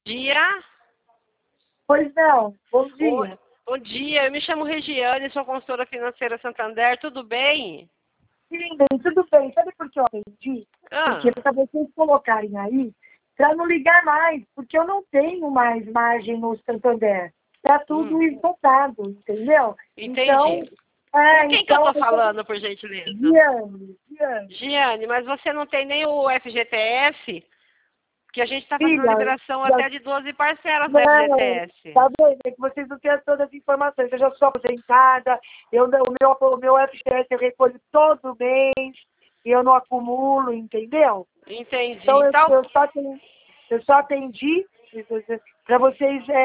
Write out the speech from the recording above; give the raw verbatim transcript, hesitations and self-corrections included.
dia. Pois não, bom dia. Oi, bom dia, eu me chamo Regiane, sou consultora financeira Santander, tudo bem? Sim, bem, tudo bem. Sabe por que eu atendi? Ah, Porque para vocês colocarem aí, para não ligar mais, porque eu não tenho mais margem no Santander. Está tudo hum, esgotado, entendeu? Então, entendi. é, Com quem que eu então, tô falando, por gentileza? Giane, Giane, Giane, mas você não tem nem o F G T S? Que a gente está fazendo filha, liberação já, até de doze parcelas do não, F G T S. tá vendo? É que vocês não têm todas as informações. Eu já sou aposentada, eu, não- o, meu, o meu F G T S eu recolho todo mês, e eu não acumulo, entendeu? Entendi. Então, eu, Então, eu só atendi, eu só atendi para vocês é,